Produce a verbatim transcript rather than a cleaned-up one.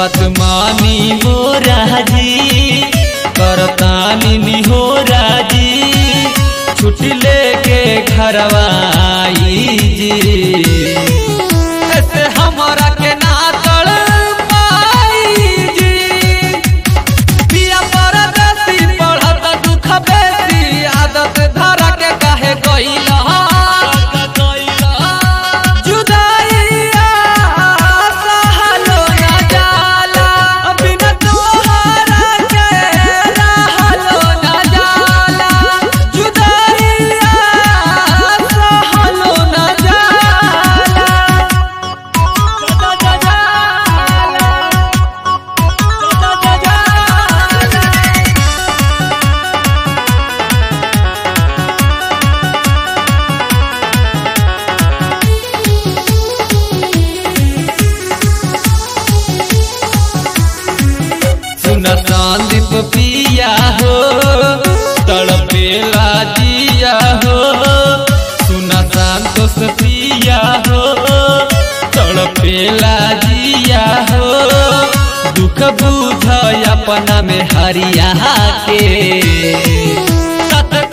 बात मानी मोरा जी, करतानी नी हो राजी, छुट्टी लेके घरवा आई जी। ऐसे हमारा के ना तड़ पाई जी, पिया परदेसी पढ़त दुख बेसी, आदत धरा के काहे गइला संदीप पिया हो, तड़पेला जिया हो, सुना संतोष पिया हो, तड़पेला जिया हो, दुख बुझ अपना में हरिया के।